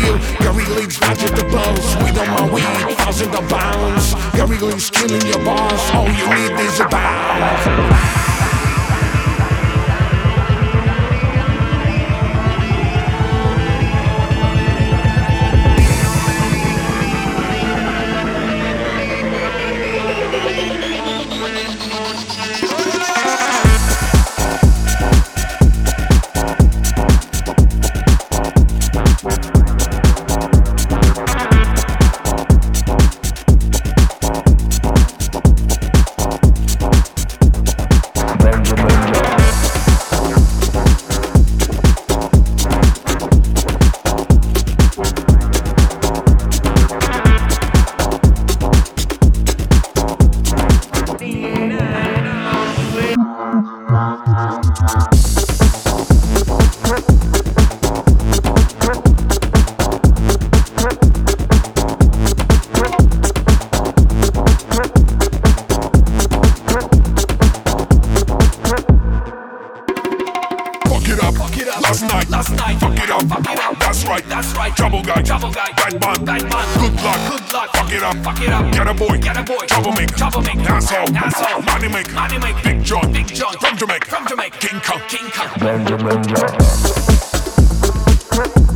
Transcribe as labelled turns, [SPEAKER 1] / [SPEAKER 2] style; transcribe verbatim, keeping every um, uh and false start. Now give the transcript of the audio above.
[SPEAKER 1] real. Gary Lee's vegetables. Weed on my weed, thousand of pounds. Gary Lee's killing your boss. All you need is a bounce. Last night, last night, fuck it up, fuck it up. That's right, that's right. Trouble guy, trouble guy. Bad man, bad man. Good luck, good luck. Fuck it up, fuck it up. Get a boy, get a boy. Troublemaker, troublemaker. Asshole, asshole. Money make, money make. Big John, big John. From Jamaica, from Jamaica. King Kong, King Kong. Benjamin John.